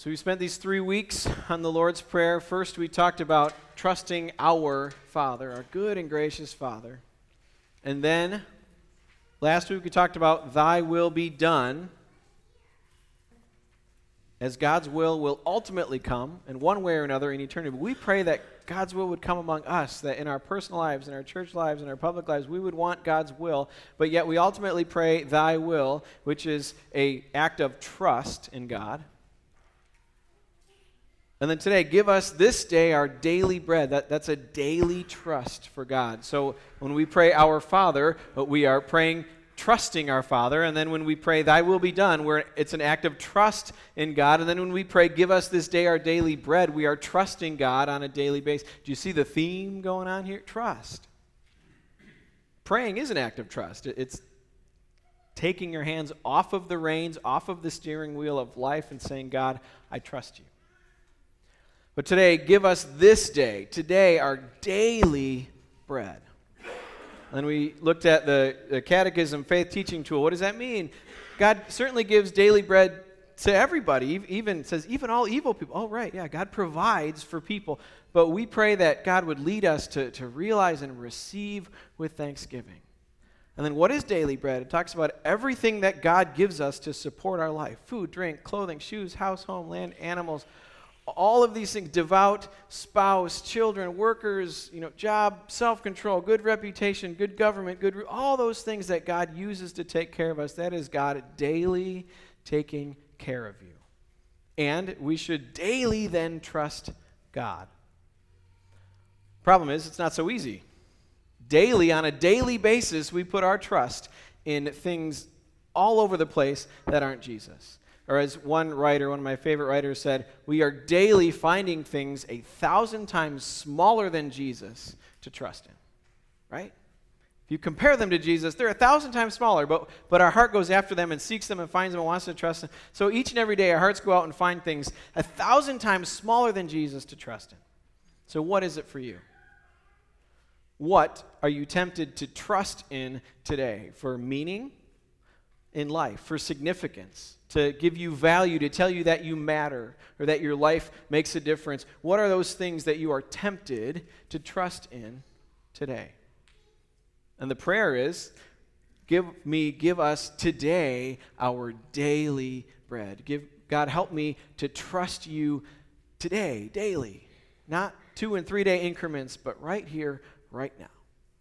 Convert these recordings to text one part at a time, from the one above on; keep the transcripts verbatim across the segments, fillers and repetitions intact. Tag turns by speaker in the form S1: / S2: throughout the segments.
S1: So we spent these three weeks on the Lord's Prayer. First, we talked about trusting our Father, our good and gracious Father. And then, last week we talked about thy will be done, as God's will will ultimately come in one way or another in eternity. But we pray that God's will would come among us, that in our personal lives, in our church lives, in our public lives, we would want God's will, but yet we ultimately pray thy will, which is an act of trust in God. And then today, give us this day our daily bread. That, that's a daily trust for God. So when we pray our Father, we are praying, trusting our Father. And then when we pray, thy will be done, we're, it's an act of trust in God. And then when we pray, give us this day our daily bread, we are trusting God on a daily basis. Do you see the theme going on here? Trust. Praying is an act of trust. It's taking your hands off of the reins, off of the steering wheel of life and saying, God, I trust you. But today, give us this day, today, our daily bread. And we looked at the, the Catechism Faith Teaching Tool. What does that mean? God certainly gives daily bread to everybody, even says even all evil people. Oh, right, yeah, God provides for people. But we pray that God would lead us to, to realize and receive with thanksgiving. And then what is daily bread? It talks about everything that God gives us to support our life. Food, drink, clothing, shoes, house, home, land, animals. All of these things, devout spouse, children, workers, you know, job, self-control, good reputation, good government, good, all those things that God uses to take care of us, that is God daily taking care of you. And we should daily then trust God. Problem is, it's not so easy. Daily, on a daily basis, we put our trust in things all over the place that aren't Jesus. Or as one writer, one of my favorite writers said, we are daily finding things a thousand times smaller than Jesus to trust in, right? If you compare them to Jesus, they're a thousand times smaller, but, but our heart goes after them and seeks them and finds them and wants to trust them. So each and every day our hearts go out and find things a thousand times smaller than Jesus to trust in. So what is it for you? What are you tempted to trust in today? For meaning in life, for significance, to give you value, to tell you that you matter or that your life makes a difference. What are those things that you are tempted to trust in today? And the prayer is, give me, give us today our daily bread. Give God, help me to trust you today, daily. Not two and three day increments, but right here, right now.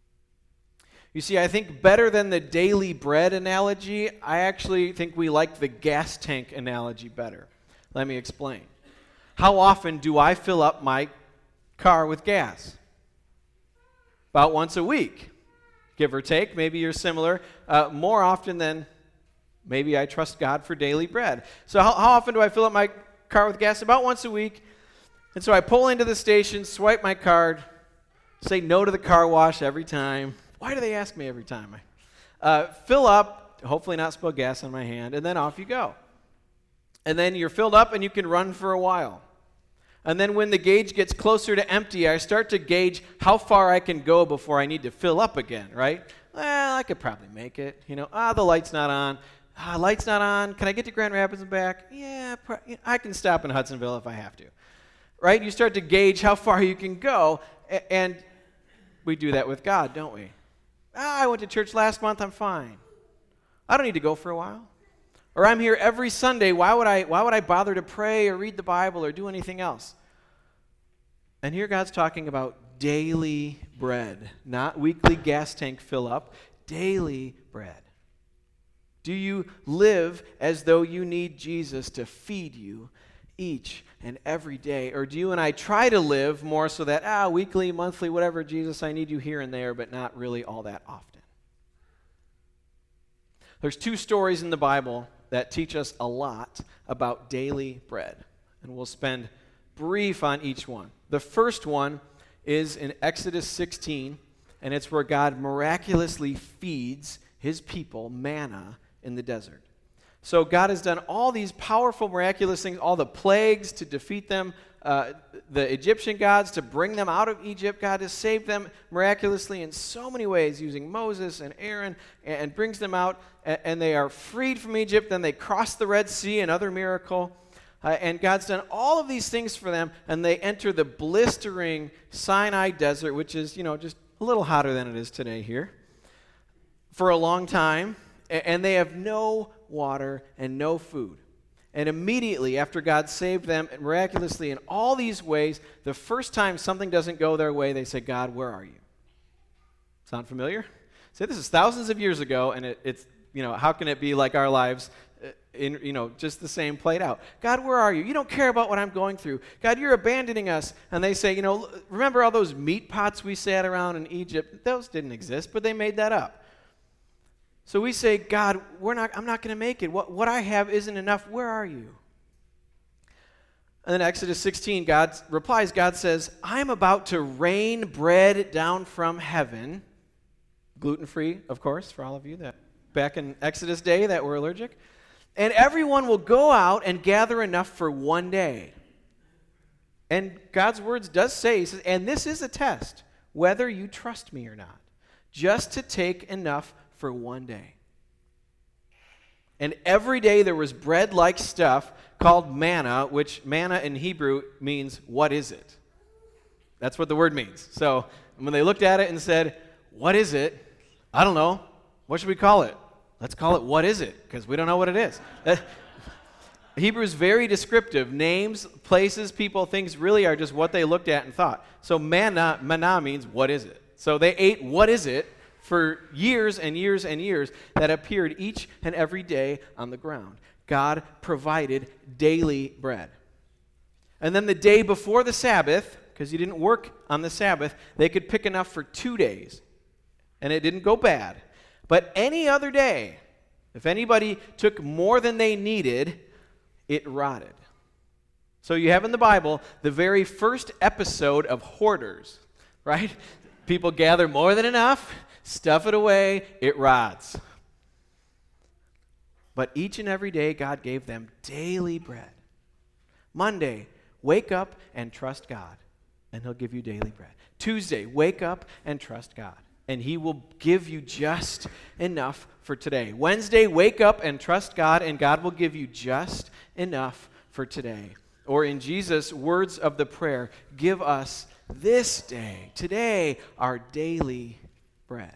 S1: You see, I think better than the daily bread analogy, I actually think we like the gas tank analogy better. Let me explain. How often do I fill up my car with gas? About once a week, give or take. Maybe you're similar. Uh, more often than maybe I trust God for daily bread. So how, how often do I fill up my car with gas? About once a week. And so I pull into the station, swipe my card, say no to the car wash every time. Why do they ask me every time? Uh, fill up, hopefully not spill gas on my hand, and then off you go. And then you're filled up and you can run for a while. And then when the gauge gets closer to empty, I start to gauge how far I can go before I need to fill up again, right? Well, I could probably make it. You know, ah, the light's not on. Ah, light's not on. Can I get to Grand Rapids and back? Yeah, pro- I can stop in Hudsonville if I have to. Right? You start to gauge how far you can go, and we do that with God, don't we? Ah, I went to church last month, I'm fine. I don't need to go for a while. Or I'm here every Sunday, why would I why would I bother to pray or read the Bible or do anything else? And here God's talking about daily bread, not weekly gas tank fill up, daily bread. Do you live as though you need Jesus to feed you each and every day? Or do you and I try to live more so that, ah, weekly, monthly, whatever, Jesus, I need you here and there, but not really all that often? There's two stories in the Bible that teach us a lot about daily bread, and we'll spend brief on each one. The first one is in Exodus sixteen, and it's where God miraculously feeds his people manna in the desert. So God has done all these powerful, miraculous things, all the plagues to defeat them, uh, the Egyptian gods to bring them out of Egypt. God has saved them miraculously in so many ways, using Moses and Aaron, and, and brings them out, and, and they are freed from Egypt. Then they cross the Red Sea, another miracle. Uh, and God's done all of these things for them, and they enter the blistering Sinai desert, which is, you know, just a little hotter than it is today here, for a long time, and they have no water and no food. And immediately after God saved them miraculously in all these ways, the first time something doesn't go their way, they say, God, where are you? Sound familiar? Say, this is thousands of years ago, and it, it's, you know, how can it be like our lives in, you know, just the same played out? God, where are you? You don't care about what I'm going through. God, you're abandoning us. And they say, you know, remember all those meat pots we sat around in Egypt? Those didn't exist, but they made that up. So we say, God, we're not, I'm not going to make it. What, what I have isn't enough. Where are you? And then Exodus sixteen, God replies, God says, I'm about to rain bread down from heaven. Gluten-free, of course, for all of you that back in Exodus day that were allergic. And everyone will go out and gather enough for one day. And God's words does say, he says, and this is a test, whether you trust me or not, just to take enough for one day. And every day there was bread-like stuff called manna, which manna in Hebrew means, what is it? That's what the word means. So when they looked at it and said, what is it? I don't know. What should we call it? Let's call it what is it, because we don't know what it is. Hebrew is very descriptive. Names, places, people, things really are just what they looked at and thought. So manna, manna means what is it? So they ate what is it for years and years and years that appeared each and every day on the ground. God provided daily bread. And then the day before the Sabbath, because you didn't work on the Sabbath, they could pick enough for two days. And it didn't go bad. But any other day, if anybody took more than they needed, it rotted. So you have in the Bible the very first episode of hoarders, right? People gather more than enough, stuff it away, it rots. But each and every day, God gave them daily bread. Monday, wake up and trust God, and he'll give you daily bread. Tuesday, wake up and trust God, and he will give you just enough for today. Wednesday, wake up and trust God, and God will give you just enough for today. Or in Jesus' words of the prayer, give us this day, today, our daily bread.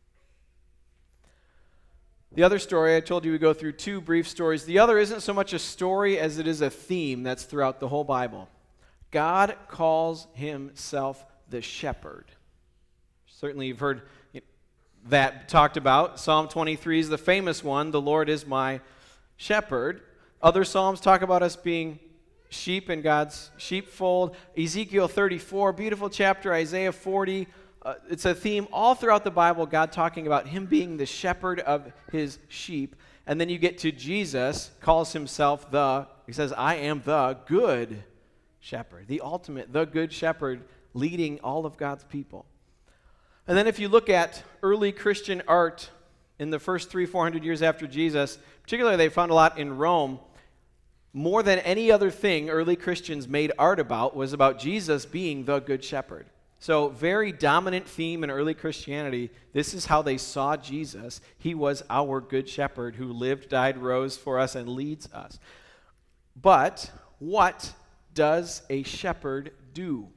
S1: The other story, I told you we go through two brief stories. The other isn't so much a story as it is a theme that's throughout the whole Bible. God calls himself the shepherd. Certainly you've heard that talked about. Psalm twenty-three is the famous one, the Lord is my shepherd. Other psalms talk about us being sheep in God's sheepfold. Ezekiel thirty-four, beautiful chapter. Isaiah forty, uh, it's a theme all throughout the Bible, God talking about him being the shepherd of his sheep. And then you get to Jesus, calls himself the, he says, I am the good shepherd, the ultimate, the good shepherd leading all of God's people. And then if you look at early Christian art in the first three, four hundred years after Jesus, particularly they found a lot in Rome, more than any other thing early Christians made art about was about Jesus being the good shepherd. So very dominant theme in early Christianity. This is how they saw Jesus. He was our good shepherd who lived, died, rose for us, and leads us. But what does a shepherd do?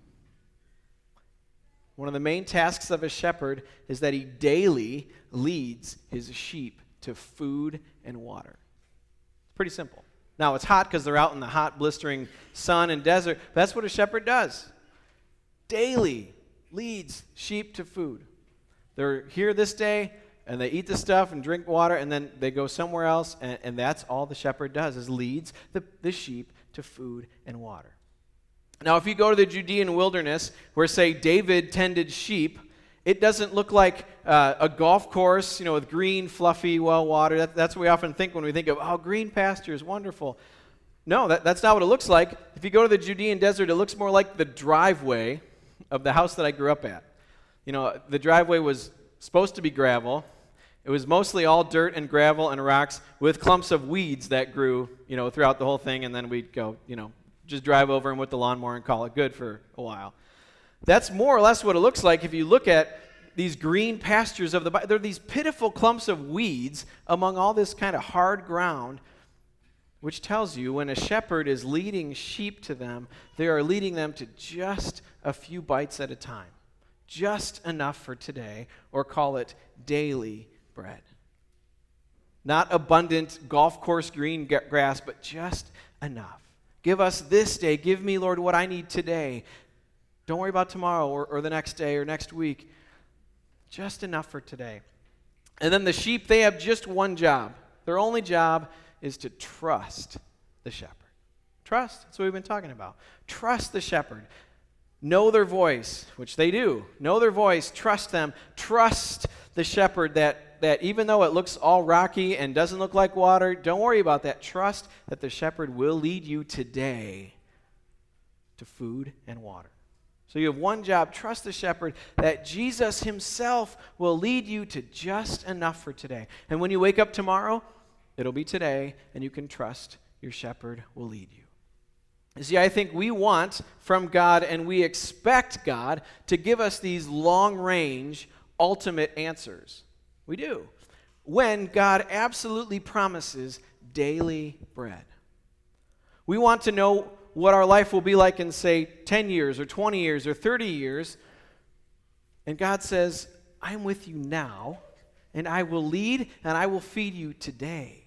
S1: One of the main tasks of a shepherd is that he daily leads his sheep to food and water. It's pretty simple. Now, it's hot because they're out in the hot, blistering sun and desert, but that's what a shepherd does. Daily leads sheep to food. They're here this day, and they eat the stuff and drink water, and then they go somewhere else, and, and that's all the shepherd does, is leads the, the sheep to food and water. Now, if you go to the Judean wilderness, where, say, David tended sheep, it doesn't look like uh, a golf course, you know, with green, fluffy, well water. That, that's what we often think when we think of, oh, green pastures, wonderful. No, that, that's not what it looks like. If you go to the Judean desert, it looks more like the driveway of the house that I grew up at. You know, the driveway was supposed to be gravel. It was mostly all dirt and gravel and rocks with clumps of weeds that grew, you know, throughout the whole thing, and then we'd go, you know, just drive over them with the lawnmower and call it good for a while. That's more or less what it looks like if you look at these green pastures of the Bible. There are these pitiful clumps of weeds among all this kind of hard ground. which tells you when a shepherd is leading sheep to them, they are leading them to just a few bites at a time, just enough for today, or call it daily bread. Not abundant golf course green g- grass, but just enough. Give us this day. Give me, Lord, what I need today. Don't worry about tomorrow or, or the next day or next week. Just enough for today. And then the sheep, they have just one job. Their only job is to trust the shepherd. Trust, that's what we've been talking about. Trust the shepherd. Know their voice, which they do. Know their voice, trust them. Trust the shepherd that, that even though it looks all rocky and doesn't look like water, don't worry about that. Trust that the shepherd will lead you today to food and water. So you have one job, trust the shepherd, that Jesus himself will lead you to just enough for today. And when you wake up tomorrow, it'll be today, and you can trust your shepherd will lead you. You see, I think we want from God and we expect God to give us these long-range, ultimate answers. We do. When God absolutely promises daily bread. We want to know what our life will be like in, say, ten years or twenty years or thirty years. And God says, I'm with you now, and I will lead and I will feed you today.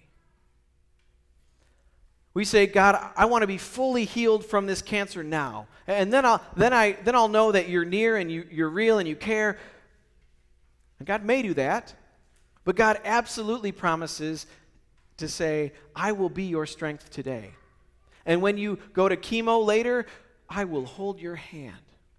S1: We say, God, I want to be fully healed from this cancer now. And then I'll then I then I'll know that you're near and you, you're real and you care. And God may do that, but God absolutely promises to say, I will be your strength today. And when you go to chemo later, I will hold your hand.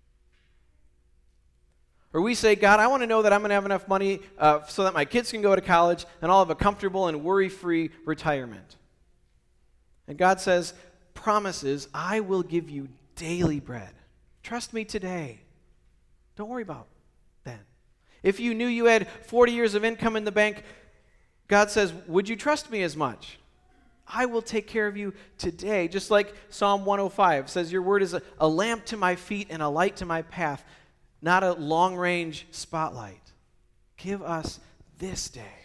S1: Or we say, God, I want to know that I'm going to have enough money uh, so that my kids can go to college and I'll have a comfortable and worry-free retirement. And God says, promises, I will give you daily bread. Trust me today. Don't worry about then. If you knew you had forty years of income in the bank, God says, would you trust me as much? I will take care of you today. Just like Psalm one oh five says, your word is a, a lamp to my feet and a light to my path, not a long-range spotlight. Give us this day.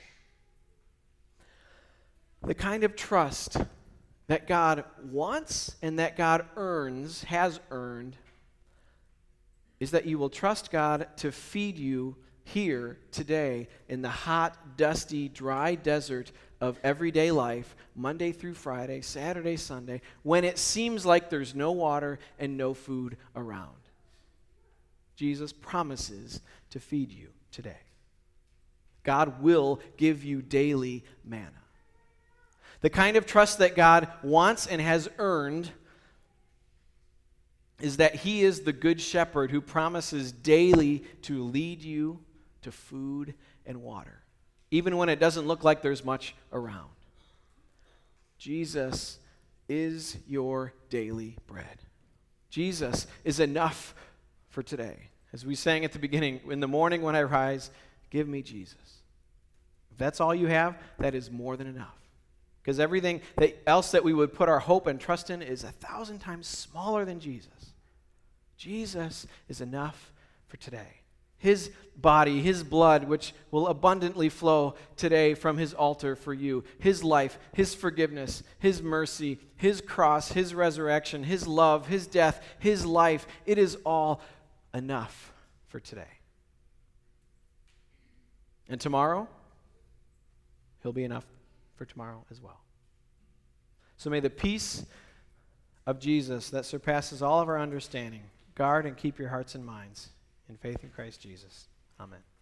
S1: The kind of trust that God wants and that God earns, has earned, is that you will trust God to feed you here today in the hot, dusty, dry desert of everyday life, Monday through Friday, Saturday, Sunday, when it seems like there's no water and no food around. Jesus promises to feed you today. God will give you daily manna. The kind of trust that God wants and has earned is that he is the good shepherd who promises daily to lead you to food and water, even when it doesn't look like there's much around. Jesus is your daily bread. Jesus is enough for today. As we sang at the beginning, in the morning when I rise, give me Jesus. If that's all you have, that is more than enough. Because everything that else that we would put our hope and trust in is a thousand times smaller than Jesus. Jesus is enough for today. His body, his blood, which will abundantly flow today from his altar for you. His life, his forgiveness, his mercy, his cross, his resurrection, his love, his death, his life. It is all enough for today. And tomorrow, he'll be enough for tomorrow as well. So may the peace of Jesus that surpasses all of our understanding guard and keep your hearts and minds in faith in Christ Jesus. Amen.